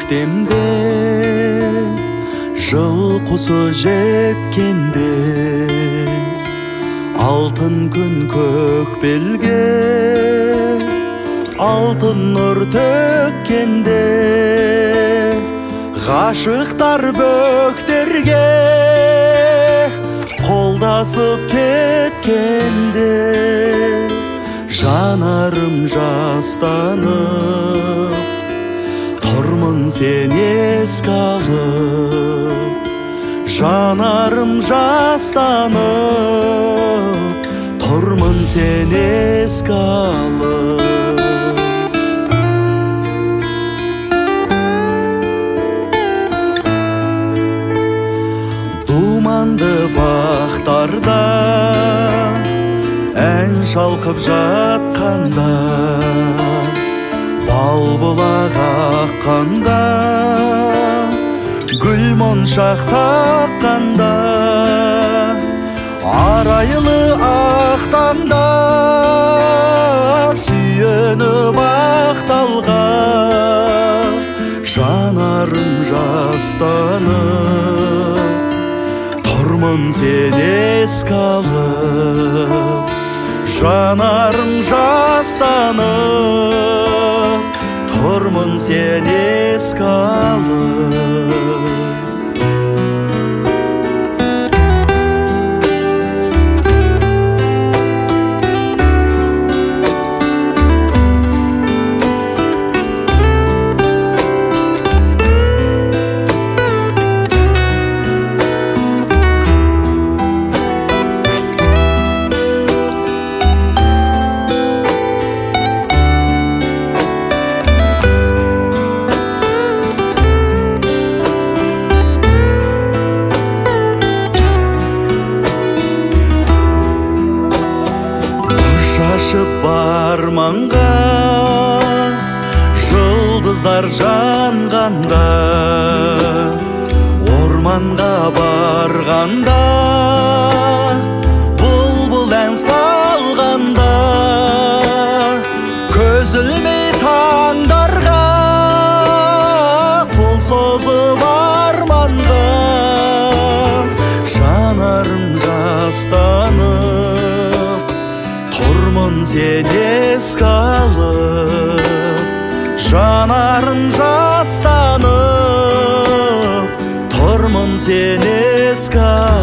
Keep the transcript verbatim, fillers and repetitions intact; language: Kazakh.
көктемде жыл құсы жеткенде алтын күн көк белге алтын нұр төккенде ғашықтар бөктерге қолдасып кеткенде жанарым жастанып тұрмын сен еске алып жанарым жастанып тұрмын сен еске алып думанды бақтарда ән шалқып жатқанда бал бұлақ аққанда гүл моншақ таққанда арайлы ақтаңда сүйеніп ақталған жанарым жастанып тұрмын сен еске алып жанарым жастанып тұрмын сен еске алып шашып барманға жұлдыздар жанғанда орманға барғанда бұлбұл ән салғанда көз ілмей таңдарға қол созып арманға жанарым жастанып тұрмын сен еске алып жанарым жастанып тұрмын сен еске